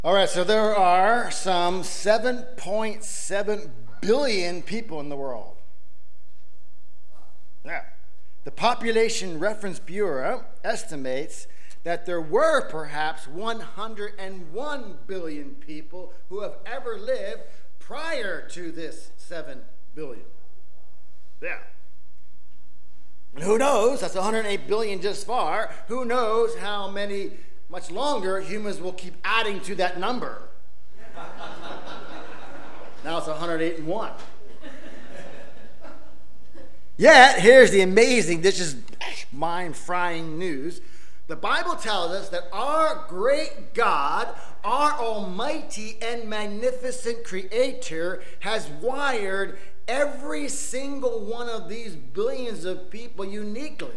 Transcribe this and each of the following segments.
All right, so there are some 7.7 billion people in the world. Yeah. The Population Reference Bureau estimates that there were perhaps 101 billion people who have ever lived prior to this 7 billion. Yeah. And who knows? That's 108 billion just far. Who knows how many much longer humans will keep adding to that number. Now it's 108 Yet, here's the amazing, this is mind-frying news. The Bible tells us that our great God, our almighty and magnificent creator, has wired every single one of these billions of people uniquely,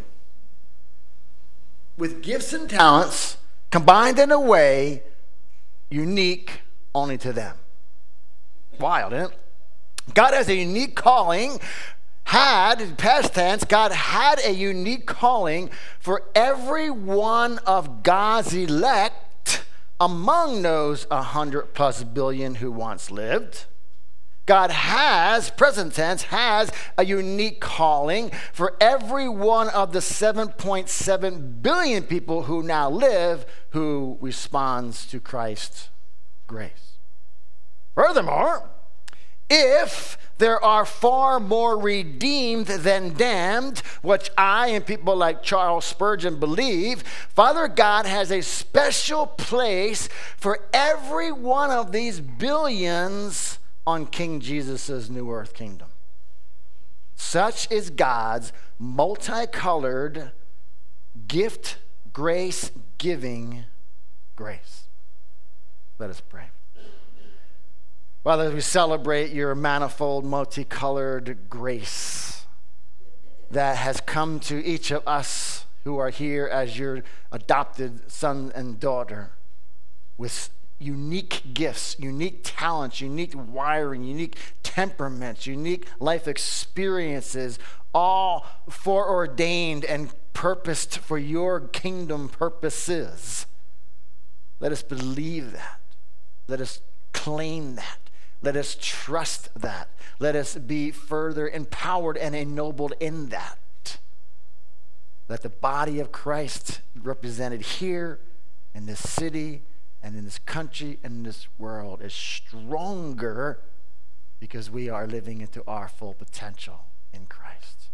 with gifts and talents combined in a way unique only to them. Wild, isn't it? God has a unique calling, in past tense, God had a unique calling for every one of God's elect among those 100+ billion who once lived. God has, present tense, has a unique calling for every one of the 7.7 billion people who now live who responds to Christ's grace. Furthermore, if there are far more redeemed than damned, which I and people like Charles Spurgeon believe, Father God has a special place for every one of these billions on King Jesus' new earth kingdom. Such is God's multicolored gift, grace, giving grace. Let us pray. Father, as we celebrate your manifold, multicolored grace that has come to each of us who are here as your adopted son and daughter with unique gifts, unique talents, unique wiring, unique temperaments, unique life experiences, all foreordained and purposed for your kingdom purposes. Let us believe that. Let us claim that. Let us trust that. Let us be further empowered and ennobled in that. Let the body of Christ represented here in this city and in this country and in this world is stronger because we are living into our full potential in Christ.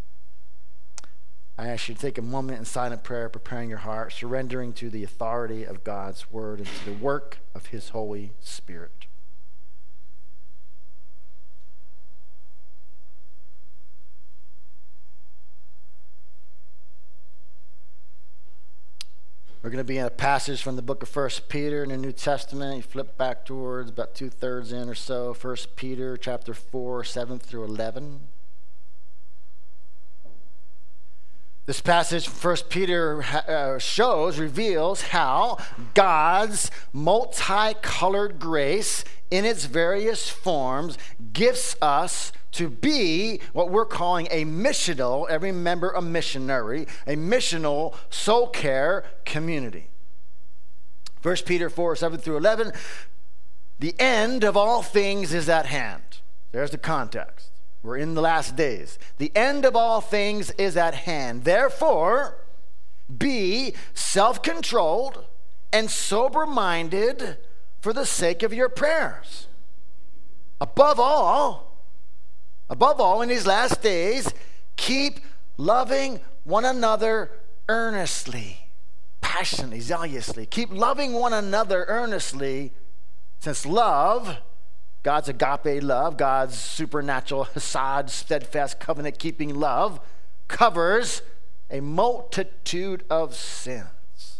I ask you to take a moment in silent prayer, preparing your heart, surrendering to the authority of God's word and to the work of his Holy Spirit. We're going to be in a passage from the book of 1 Peter in the New Testament. You flip back towards about 2/3 in or so. 1 Peter chapter 4, 7 through 11. This passage from 1 Peter reveals how God's multicolored grace in its various forms gifts us to be what we're calling a missional, every member a missionary, a missional soul care community. 1 Peter 4, 7 through 11, the end of all things is at hand. There's the context. We're in the last days. The end of all things is at hand. Therefore, be self-controlled and sober-minded for the sake of your prayers. Above all, in these last days, keep loving one another earnestly, passionately, zealously. Keep loving one another earnestly, since love, God's agape love, God's supernatural hesed, steadfast, covenant-keeping love, covers a multitude of sins.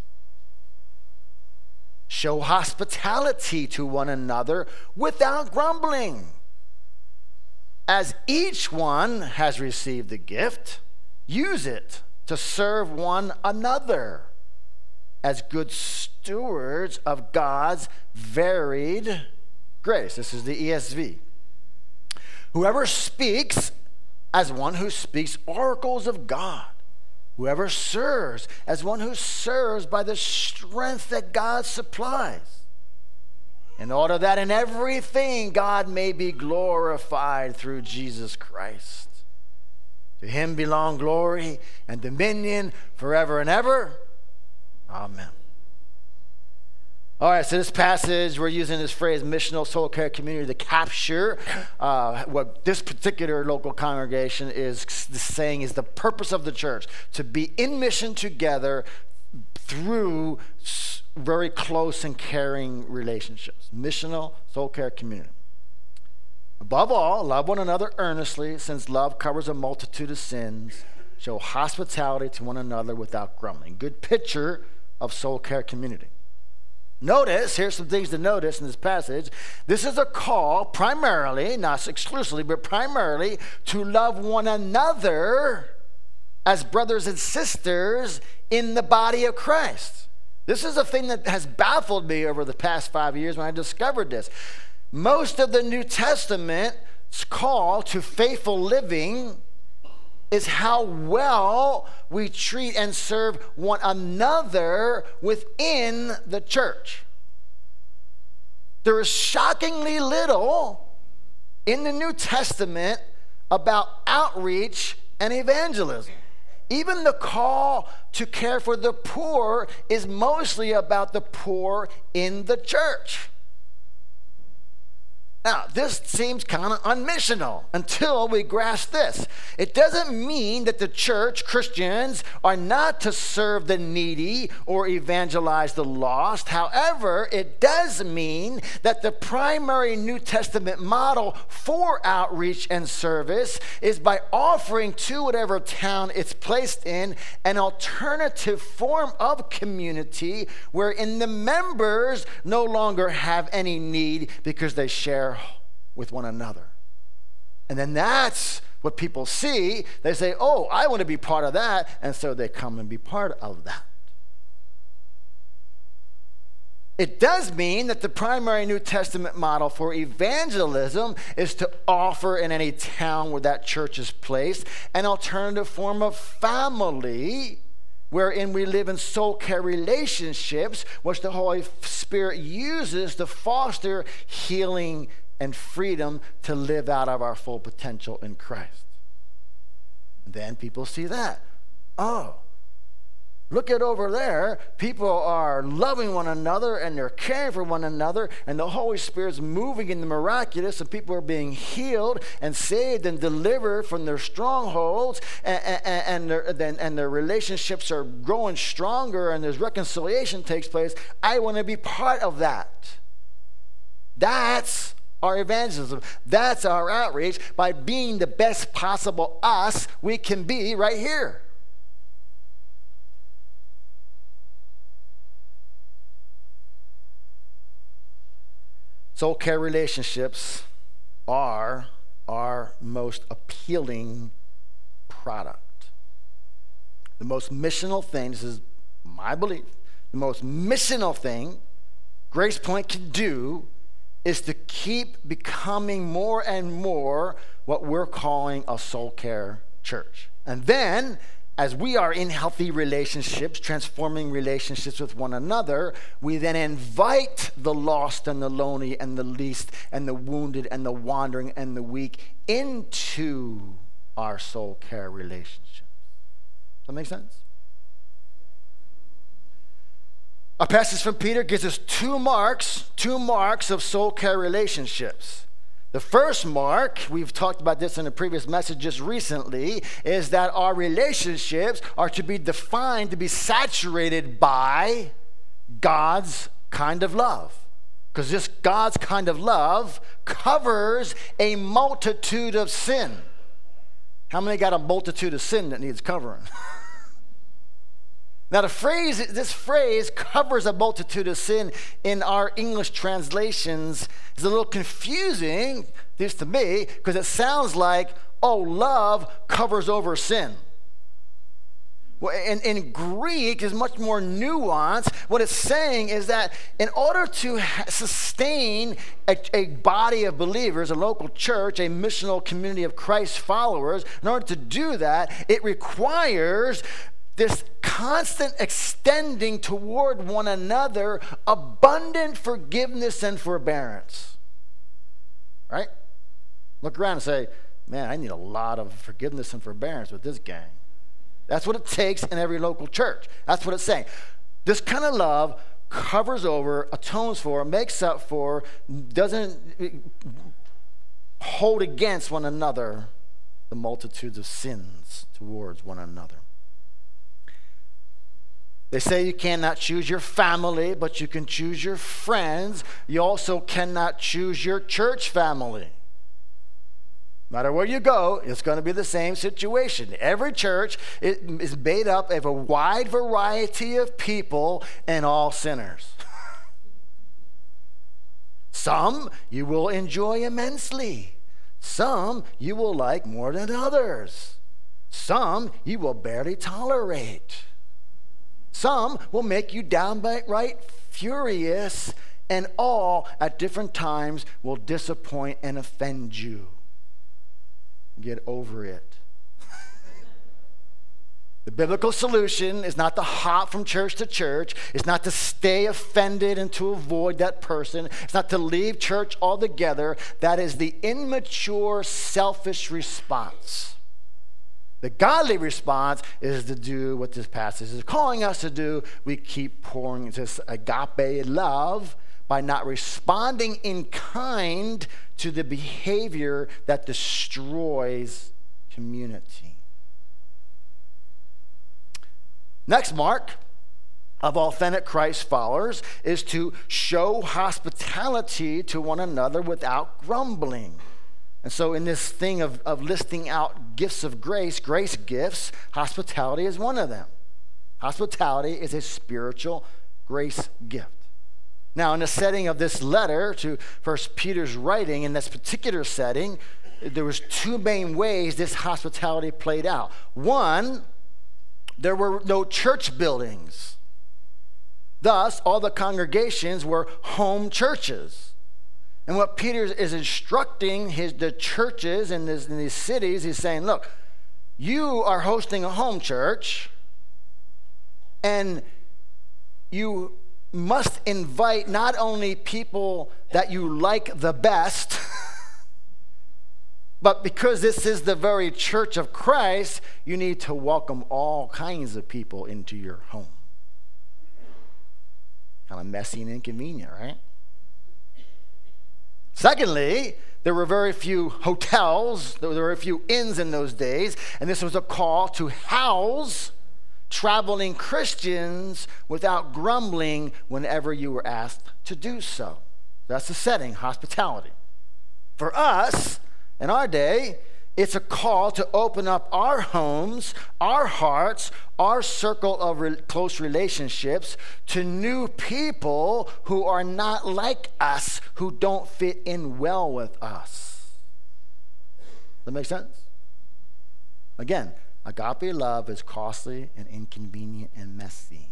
Show hospitality to one another without grumbling. As each one has received the gift, use it to serve one another as good stewards of God's varied grace. This is the ESV. Whoever speaks as one who speaks oracles of God. Whoever serves as one who serves by the strength that God supplies. in order that in everything God may be glorified through Jesus Christ. To him belong glory and dominion forever and ever. Amen. All right, so this passage, we're using this phrase, missional soul care community, to capture what this particular local congregation is saying is the purpose of the church, to be in mission together through very close and caring relationships. Missional soul care community. Above all, love one another earnestly, since love covers a multitude of sins. Show hospitality to one another without grumbling. Good picture of soul care community. Notice, here's some things to notice in this passage. This is a call primarily, not exclusively, but primarily to love one another as brothers and sisters in the body of Christ. This is a thing that has baffled me over the past 5 years when I discovered this. Most of the New Testament's call to faithful living is how well we treat and serve one another within the church. There is shockingly little in the New Testament about outreach and evangelism. Even the call to care for the poor is mostly about the poor in the church. Now, this seems kind of unmissional until we grasp this. It doesn't mean that the church, Christians, are not to serve the needy or evangelize the lost. However, it does mean that the primary New Testament model for outreach and service is by offering to whatever town it's placed in an alternative form of community wherein the members no longer have any need because they share with one another. And then that's what people see. They say, oh, I want to be part of that. And so they come and be part of that. It does mean that the primary New Testament model for evangelism is to offer in any town where that church is placed an alternative form of family wherein we live in soul care relationships, which the Holy Spirit uses to foster healing and freedom to live out of our full potential in Christ. And then people see that. Oh, look at over there. People are loving one another and they're caring for one another, and the Holy Spirit's moving in the miraculous, and people are being healed and saved and delivered from their strongholds, and their relationships are growing stronger, and there's reconciliation takes place. I want to be part of that. That's our evangelism. That's our outreach. By being the best possible us we can be right here. Soul care relationships are our most appealing product. The most missional thing, this is my belief, the most missional thing Grace Point can do is to keep becoming more and more what we're calling a soul care church. And then, as we are in healthy relationships, transforming relationships with one another, we then invite the lost and the lonely and the least and the wounded and the wandering and the weak into our soul care relationships. Does that make sense? Our passage from Peter gives us two marks of soul care relationships. The first mark, we've talked about this in a previous message just recently, is that our relationships are to be defined, to be saturated by God's kind of love. Because this God's kind of love covers a multitude of sin. How many got a multitude of sin that needs covering? Now, this phrase covers a multitude of sin in our English translations is a little confusing, at least to me, because it sounds like, oh, love covers over sin. Well, in Greek, is much more nuanced. What it's saying is that in order to sustain a body of believers, a local church, a missional community of Christ followers, in order to do that, it requires this constant extending toward one another abundant forgiveness and forbearance. Right? Look around and say, man, I need a lot of forgiveness and forbearance with this gang. That's what it takes in every local church. That's what it's saying. This kind of love covers over, atones for, makes up for, doesn't hold against one another the multitudes of sins towards one another. They say you cannot choose your family, but you can choose your friends. You also cannot choose your church family. No matter where you go, it's going to be the same situation. Every church is made up of a wide variety of people and all sinners. Some you will enjoy immensely. Some you will like more than others. Some you will barely tolerate. Some will make you downright furious, and all at different times will disappoint and offend you. Get over it. The biblical solution is not to hop from church to church. It's not to stay offended and to avoid that person. It's not to leave church altogether. That is the immature, selfish response. The godly response is to do what this passage is calling us to do. We keep pouring this agape love by not responding in kind to the behavior that destroys community. Next mark of authentic Christ followers is to show hospitality to one another without grumbling. And so in this thing of listing out gifts of grace gifts, hospitality is one of them. Hospitality is a spiritual grace gift. Now, in the setting of this letter to 1 Peter's writing, in this particular setting, there was two main ways this hospitality played out. One, there were no church buildings. Thus, all the congregations were home churches. And what Peter is instructing the churches in these cities, he's saying, look, you are hosting a home church, and you must invite not only people that you like the best, but because this is the very church of Christ, you need to welcome all kinds of people into your home. Kind of messy and inconvenient, right? Secondly, there were very few hotels, there were very few inns in those days, and this was a call to house traveling Christians without grumbling whenever you were asked to do so. That's the setting, hospitality. For us, in our day, it's a call to open up our homes, our hearts, our circle of close relationships to new people who are not like us, who don't fit in well with us. Does that make sense? Again, agape love is costly and inconvenient and messy.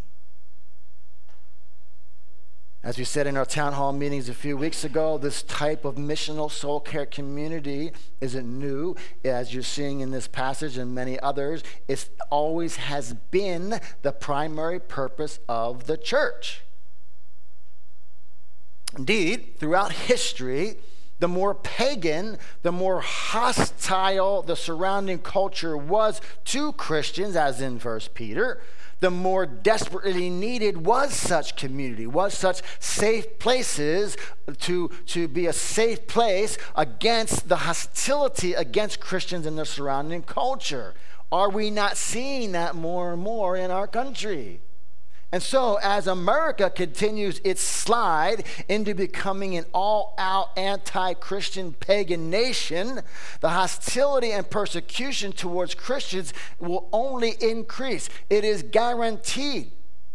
As we said in our town hall meetings a few weeks ago, this type of missional soul care community isn't new. As you're seeing in this passage and many others, it always has been the primary purpose of the church. Indeed, throughout history, the more pagan, the more hostile the surrounding culture was to Christians, as in 1 Peter, the more desperately needed was such community, was such safe places to be a safe place against the hostility against Christians in the surrounding culture. Are we not seeing that more and more in our country? And so, as America continues its slide into becoming an all-out anti-Christian pagan nation, the hostility and persecution towards Christians will only increase. It is guaranteed.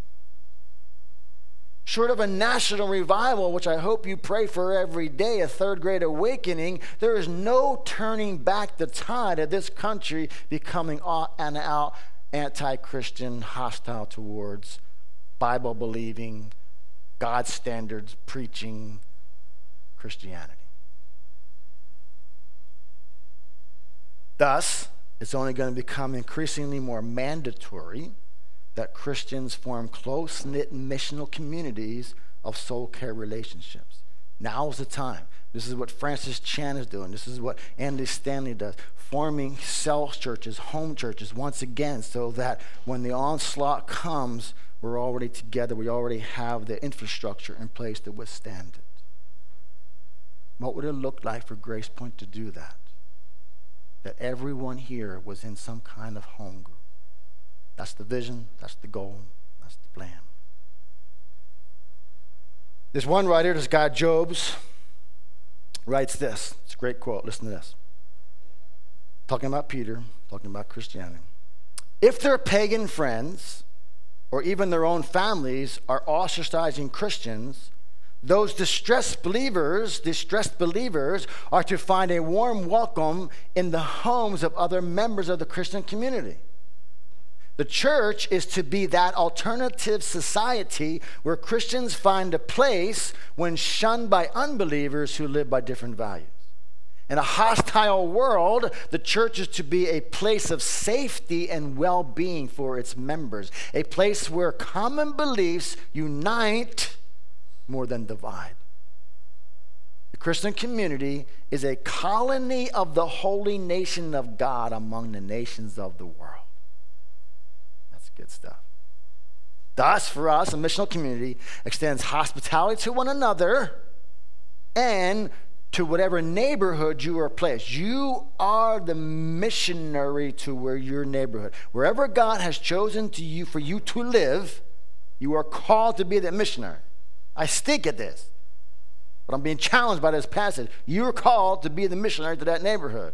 Short of a national revival, which I hope you pray for every day, a third great awakening, there is no turning back the tide of this country becoming out anti-Christian, hostile towards Bible-believing, God standards preaching Christianity. Thus, it's only going to become increasingly more mandatory that Christians form close-knit missional communities of soul care relationships. Now is the time. This is what Francis Chan is doing. This is what Andy Stanley does, forming cell churches, home churches, once again, so that when the onslaught comes, we're already together. We already have the infrastructure in place to withstand it. What would it look like for Grace Point to do that? That everyone here was in some kind of home group. That's the vision, that's the goal, that's the plan. This one writer, this guy Jobs, writes this. It's a great quote. Listen to this. Talking about Peter, talking about Christianity. If their pagan friends, or even their own families, are ostracizing Christians, those distressed believers are to find a warm welcome in the homes of other members of the Christian community. The church is to be that alternative society where Christians find a place when shunned by unbelievers who live by different values. In a hostile world, the church is to be a place of safety and well-being for its members, a place where common beliefs unite more than divide. The Christian community is a colony of the holy nation of God among the nations of the world. Good stuff. Thus, for us, a missional community extends hospitality to one another and to whatever neighborhood you are placed. You are the missionary to your neighborhood. Wherever God has chosen for you to live, you are called to be that missionary. I stink at this, but I'm being challenged by this passage. You're called to be the missionary to that neighborhood.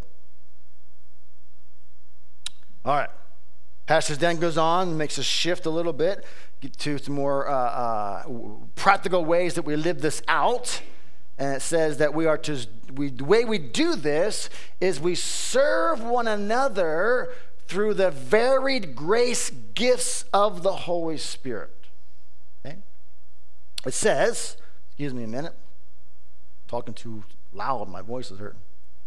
All right. Passage then goes on, makes us shift a little bit, get to some more practical ways that we live this out. And it says that the way we do this is we serve one another through the varied grace gifts of the Holy Spirit. Okay? It says, excuse me a minute, I'm talking too loud, my voice is hurting.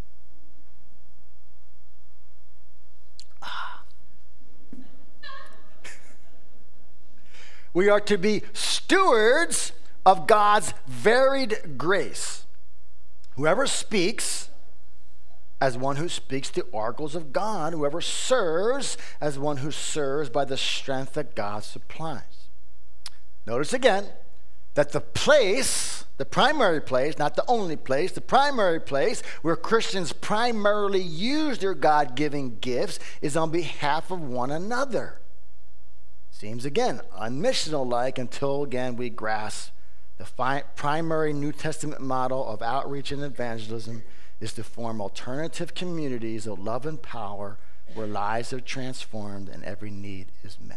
We are to be stewards of God's varied grace. Whoever speaks, as one who speaks the oracles of God. Whoever serves, as one who serves by the strength that God supplies. Notice again that the primary place, not the only place, the primary place where Christians primarily use their God-given gifts is on behalf of one another. Seems, again, unmissional-like until, again, we grasp the primary New Testament model of outreach and evangelism is to form alternative communities of love and power where lives are transformed and every need is met.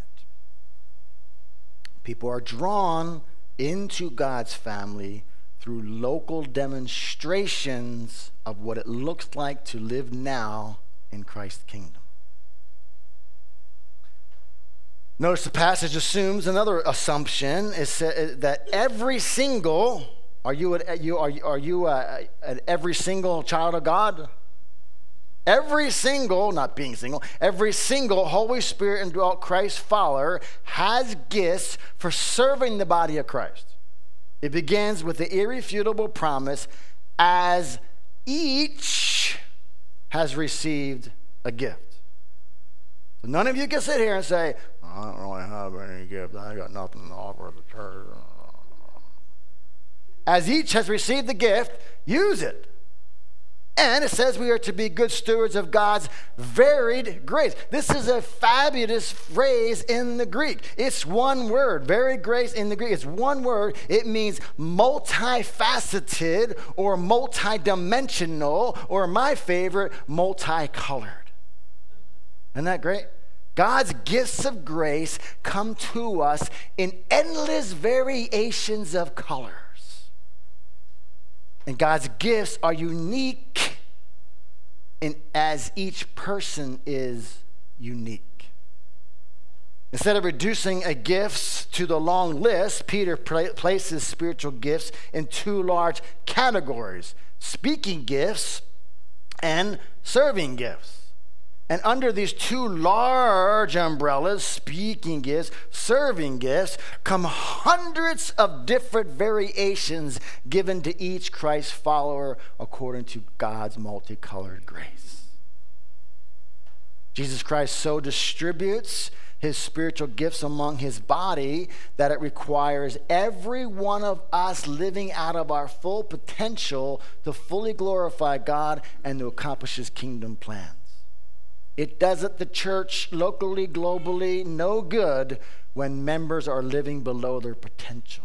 People are drawn into God's family through local demonstrations of what it looks like to live now in Christ's kingdom. Notice the passage assumes another assumption. Is that every single, are you every single child of God? Every single, not being single, every single Holy Spirit indwelt Christ follower has gifts for serving the body of Christ. It begins with the irrefutable promise, as each has received a gift. So none of you can sit here and say, I don't really have any gift. I got nothing to offer the church. As each has received the gift, use it. And it says we are to be good stewards of God's varied grace. This is a fabulous phrase in the Greek. It's one word. Varied grace in the Greek. It's one word. It means multifaceted or multidimensional, or my favorite, multicolored. Isn't that great? God's gifts of grace come to us in endless variations of colors. And God's gifts are unique as each person is unique. Instead of reducing a gifts to the long list, Peter places spiritual gifts in two large categories: speaking gifts and serving gifts. And under these two large umbrellas, speaking gifts, serving gifts, come hundreds of different variations given to each Christ follower according to God's multicolored grace. Jesus Christ so distributes his spiritual gifts among his body that it requires every one of us living out of our full potential to fully glorify God and to accomplish his kingdom plans. It doesn't the church locally, globally, no good when members are living below their potential,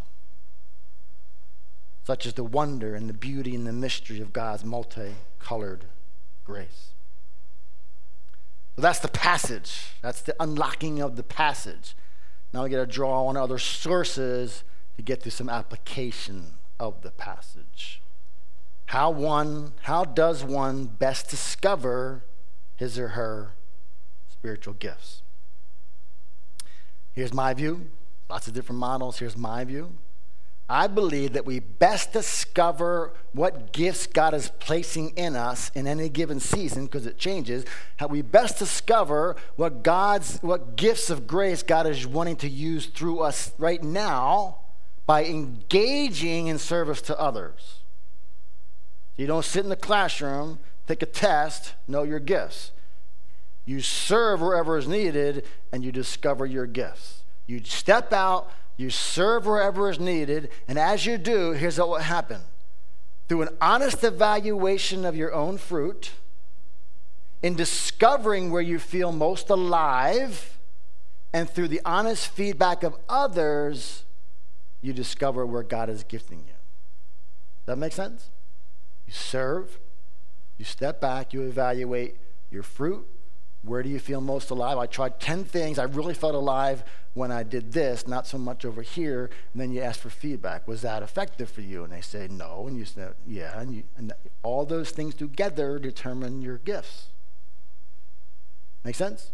such as the wonder and the beauty and the mystery of God's multicolored grace. So that's the passage. That's the unlocking of the passage. Now we got to draw on other sources to get to some application of the passage. How does one best discover his or her spiritual gifts? Here's my view. Lots of different models. Here's my view. I believe that we best discover what gifts God is placing in us in any given season, because it changes. How we best discover what gifts of grace God is wanting to use through us right now by engaging in service to others. You don't sit in the classroom, take a test, know your gifts. You serve wherever is needed, and you discover your gifts. You step out, you serve wherever is needed, and as you do, here's what will happen. Through an honest evaluation of your own fruit, in discovering where you feel most alive, and through the honest feedback of others, you discover where God is gifting you. Does that make sense? You serve, you step back, you evaluate your fruit. Where do you feel most alive? I tried 10 things. I really felt alive when I did this, not so much over here. And then you ask for feedback. Was that effective for you? And they say no. And you say, yeah. And all those things together determine your gifts. Make sense?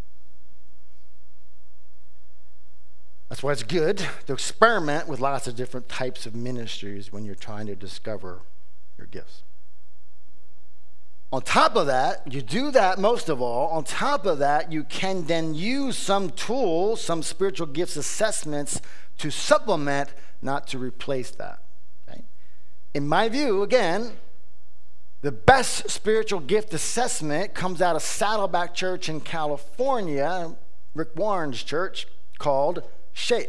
That's why it's good to experiment with lots of different types of ministries when you're trying to discover your gifts. On top of that, you do that most of all. On top of that, you can then use some tools, some spiritual gifts assessments to supplement, not to replace that. Okay? In my view, again, the best spiritual gift assessment comes out of Saddleback Church in California, Rick Warren's church, called SHAPE.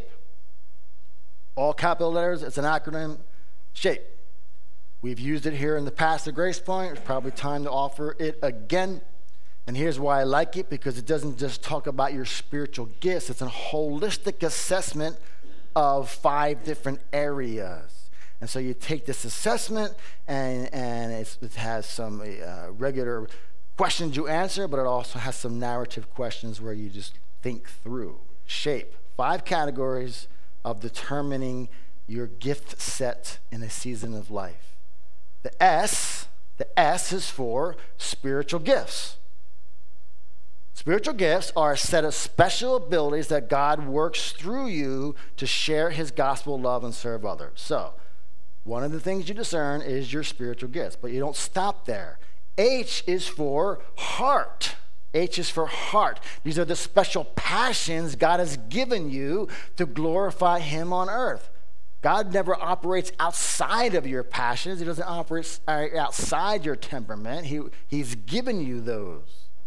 All capital letters, it's an acronym, SHAPE. We've used it here in the past at Grace Point. It's probably time to offer it again. And here's why I like it, because it doesn't just talk about your spiritual gifts. It's a holistic assessment of 5 different areas. And so you take this assessment, and it has some regular questions you answer, but it also has some narrative questions where you just think through. SHAPE, 5 categories of determining your gift set in a season of life. The S is for spiritual gifts. Spiritual gifts are a set of special abilities that God works through you to share his gospel, love, and serve others. So, one of the things you discern is your spiritual gifts, but you don't stop there. H is for heart. H is for heart. These are the special passions God has given you to glorify him on earth. God never operates outside of your passions. He doesn't operate outside your temperament. He's given you those.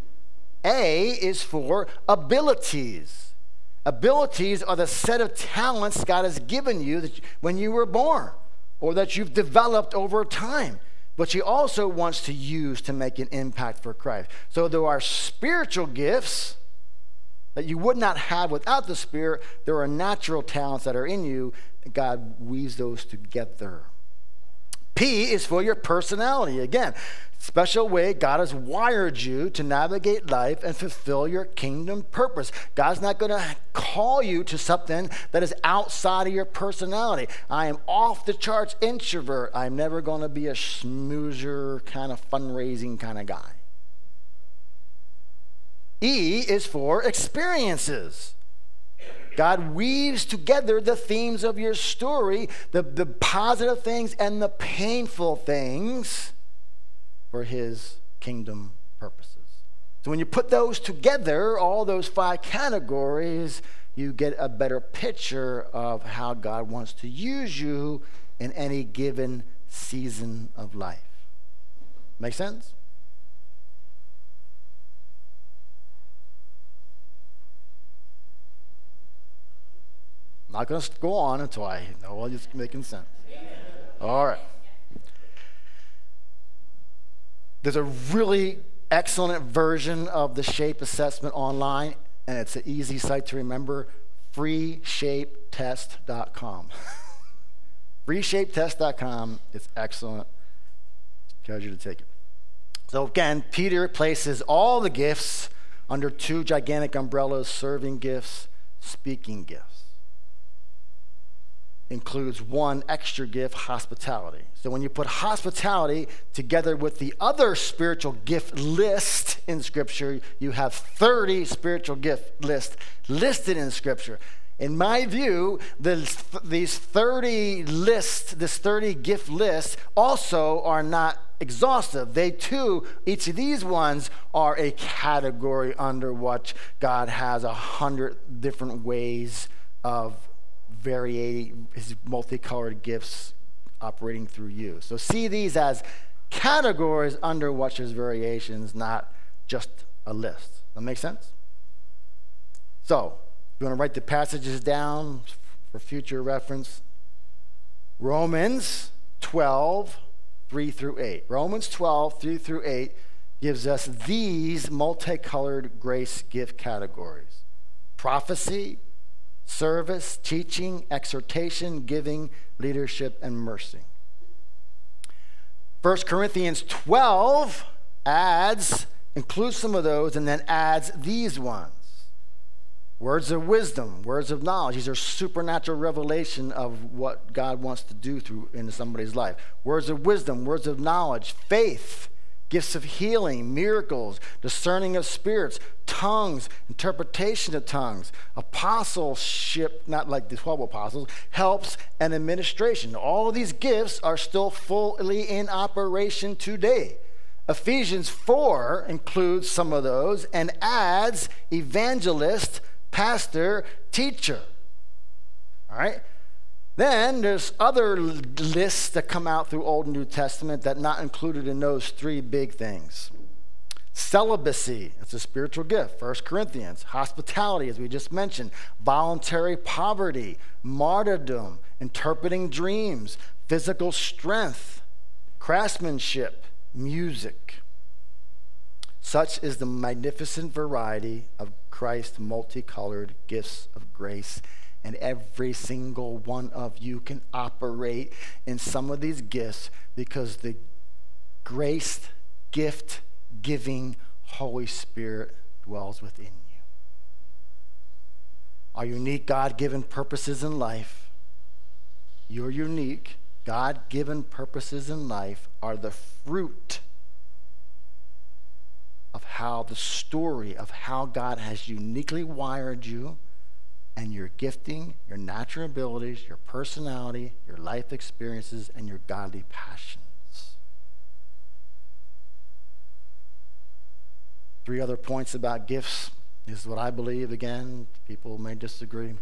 A is for abilities. Abilities are the set of talents God has given you when you were born, or that you've developed over time, but he also wants to use to make an impact for Christ. So there are spiritual gifts that you would not have without the Spirit. There are natural talents that are in you. God weaves those together. P is for your personality. Again, special way God has wired you to navigate life and fulfill your kingdom purpose. God's not going to call you to something that is outside of your personality. I am off the charts introvert. I'm never going to be a schmoozer kind of fundraising kind of guy. E is for experiences. God weaves together the themes of your story, the positive things and the painful things, for his kingdom purposes. So when you put those together, all those 5 categories, you get a better picture of how God wants to use you in any given season of life. Make sense? I'm not going to go on until I know it's making sense. All right. There's a really excellent version of the SHAPE assessment online, and it's an easy site to remember, freeshapetest.com. freeshapetest.com. It's excellent. Encourage you to take it. So again, Peter places all the gifts under 2 gigantic umbrellas: serving gifts, speaking gifts. Includes 1 extra gift, hospitality. So when you put hospitality together with the other spiritual gift list in Scripture, you have 30 spiritual gift lists listed in Scripture. In my view, these 30 lists, this 30 gift list, also are not exhaustive. They too, each of these ones are a category under which God has 100 different ways of varying his multicolored gifts operating through you. So see these as categories under which there's variations, not just a list. That make sense? So, if you want to write the passages down for future reference, Romans 12, 3 through 8. Romans 12, 3 through 8 gives us these multicolored grace gift categories: prophecy, service, teaching, exhortation, giving, leadership, and mercy. 1 Corinthians 12 includes some of those, and then adds these ones. Words of wisdom, words of knowledge. These are supernatural revelation of what God wants to do in somebody's life. Words of wisdom, words of knowledge, faith, gifts of healing, miracles, discerning of spirits, tongues, interpretation of tongues, apostleship, not like the 12 apostles, helps, and administration. All of these gifts are still fully in operation today. Ephesians 4 includes some of those and adds evangelist, pastor, teacher. All right? Then there's other lists that come out through Old and New Testament that are not included in those 3 big things. Celibacy, it's a spiritual gift, 1 Corinthians. Hospitality, as we just mentioned. Voluntary poverty, martyrdom, interpreting dreams, physical strength, craftsmanship, music. Such is the magnificent variety of Christ's multicolored gifts of grace. And every single one of you can operate in some of these gifts because the grace, gift, giving Holy Spirit dwells within you. Our unique God-given purposes in life, your unique God-given purposes in life are the fruit of how the story of how God has uniquely wired you and your gifting, your natural abilities, your personality, your life experiences, and your godly passions. 3 other points about gifts is what I believe. Again, people may disagree.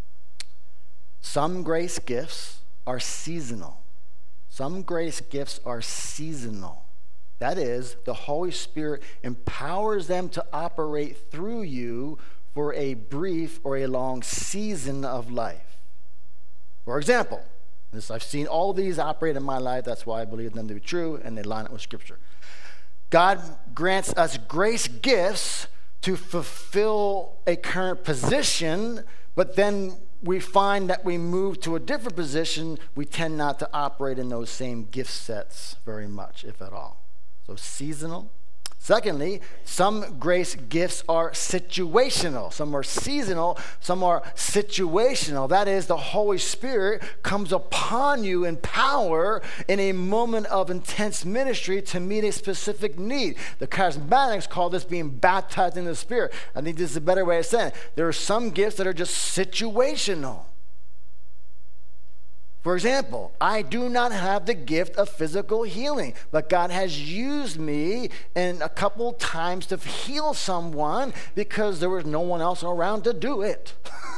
Some grace gifts are seasonal. Some grace gifts are seasonal. That is, the Holy Spirit empowers them to operate through you for a brief or a long season of life. For example, I've seen all these operate in my life. That's why I believe them to be true, and they line up with Scripture. God grants us grace gifts to fulfill a current position, but then we find that we move to a different position, we tend not to operate in those same gift sets very much, if at all. So seasonal. Secondly, some grace gifts are situational. Some are seasonal, some are situational. That is, the Holy Spirit comes upon you in power in a moment of intense ministry to meet a specific need. The charismatics call this being baptized in the Spirit. I think this is a better way of saying it. There are some gifts that are just situational. For example, I do not have the gift of physical healing, but God has used me in a couple times to heal someone because there was no one else around to do it.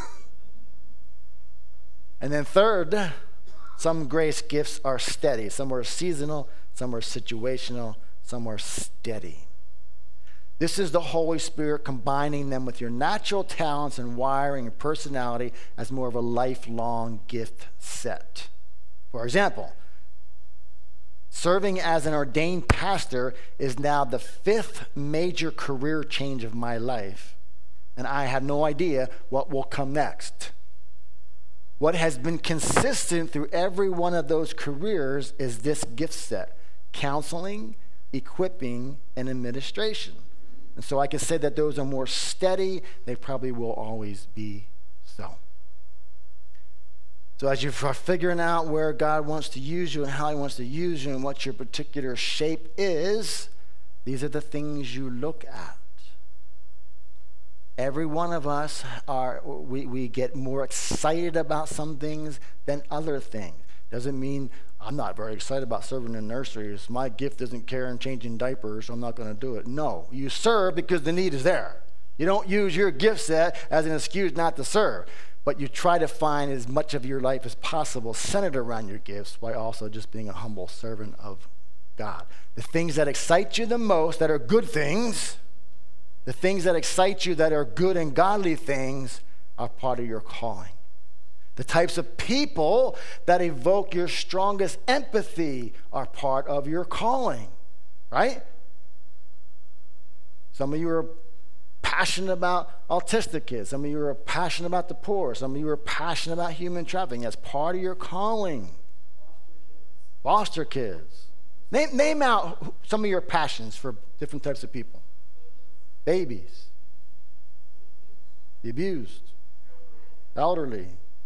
And then third, some grace gifts are steady. Some are seasonal, some are situational, some are steady. This is the Holy Spirit combining them with your natural talents and wiring and personality as more of a lifelong gift set. For example, serving as an ordained pastor is now the 5th major career change of my life, and I have no idea what will come next. What has been consistent through every one of those careers is this gift set: counseling, equipping, and administration. And so I can say that those are more steady. They probably will always be so. So as you are figuring out where God wants to use you and how he wants to use you and what your particular shape is, these are the things you look at. Every one of us we get more excited about some things than other things. Doesn't mean I'm not very excited about serving in nurseries. My gift isn't caring and changing diapers, so I'm not going to do it. No, you serve because the need is there. You don't use your gift set as an excuse not to serve, but you try to find as much of your life as possible centered around your gifts while also just being a humble servant of God. The things that excite you the most, that are good things, the things that excite you that are good and godly things, are part of your calling. The types of people that evoke your strongest empathy are part of your calling, right? Some of you are passionate about autistic kids. Some of you are passionate about the poor. Some of you are passionate about human trafficking. That's part of your calling. Foster kids. Name out some of your passions for different types of people. Babies. The abused. Elderly.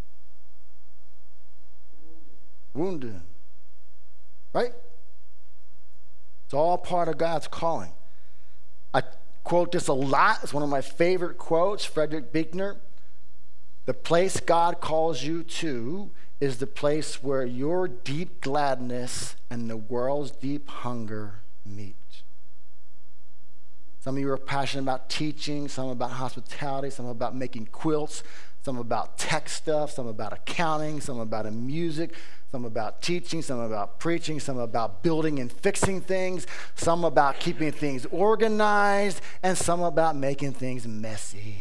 Wounded. Right? It's all part of God's calling. I quote this a lot. It's one of my favorite quotes, Frederick Buechner. The place God calls you to is the place where your deep gladness and the world's deep hunger meet. Some of you are passionate about teaching, some about hospitality, some about making quilts, some about tech stuff, some about accounting, some about music, some about teaching, some about preaching, some about building and fixing things, some about keeping things organized, and some about making things messy.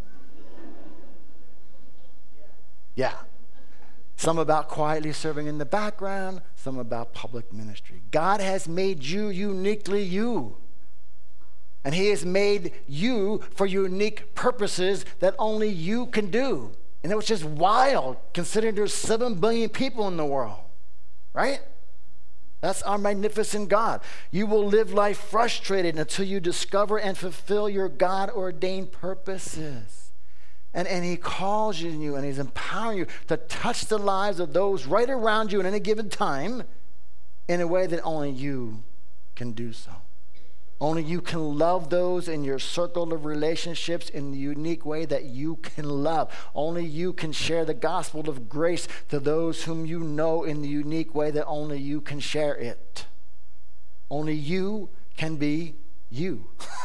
Yeah. Some about quietly serving in the background, some about public ministry. God has made you uniquely you. And he has made you for unique purposes that only you can do. And it was just wild, considering there's 7 billion people in the world, right? That's our magnificent God. You will live life frustrated until you discover and fulfill your God-ordained purposes. And he calls you and he's empowering you to touch the lives of those right around you at any given time in a way that only you can do so. Only you can love those in your circle of relationships in the unique way that you can love. Only you can share the gospel of grace to those whom you know in the unique way that only you can share it. Only you can be you.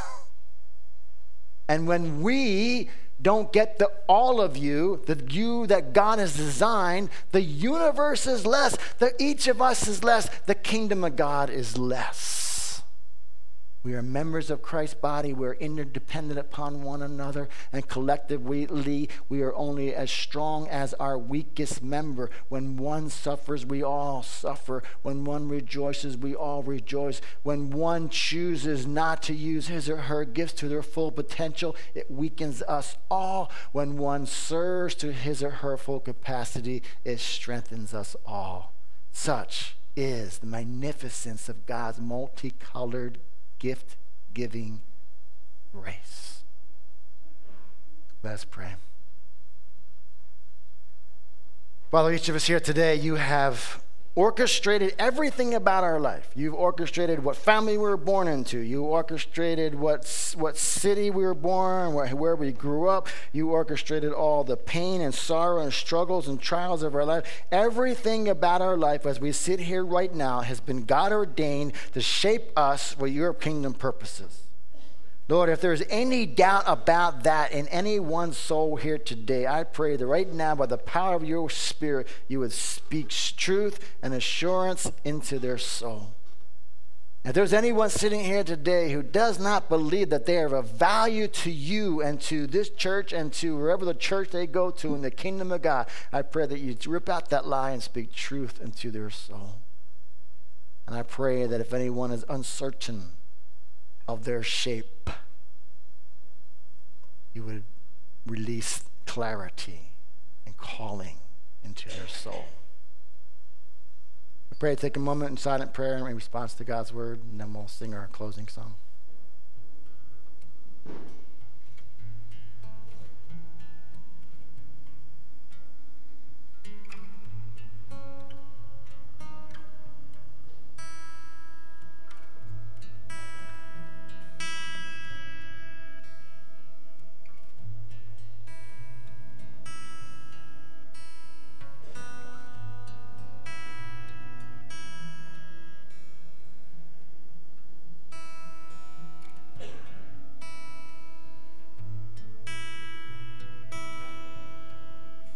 And when we don't get the all of you, the you that God has designed, the universe is less, each of us is less, the kingdom of God is less. We are members of Christ's body. We're interdependent upon one another, and collectively we are only as strong as our weakest member. When one suffers, we all suffer. When one rejoices, we all rejoice. When one chooses not to use his or her gifts to their full potential, it weakens us all. When one serves to his or her full capacity, it strengthens us all. Such is the magnificence of God's multicolored gift-giving grace. Let's pray. Father, each of us here today, you have orchestrated everything about our life. You've orchestrated what family we were born into. You orchestrated what city we were born, where we grew up. You orchestrated all the pain and sorrow and struggles and trials of our life. Everything about our life as we sit here right now has been God ordained to shape us for your kingdom purposes. Lord, if there's any doubt about that in any one soul here today, I pray that right now, by the power of your Spirit, you would speak truth and assurance into their soul. If there's anyone sitting here today who does not believe that they are of value to you and to this church and to wherever the church they go to in the kingdom of God, I pray that you rip out that lie and speak truth into their soul. And I pray that if anyone is uncertain of their shape, you would release clarity and calling into their soul. I pray take a moment in silent prayer in response to God's word, and then we'll sing our closing song.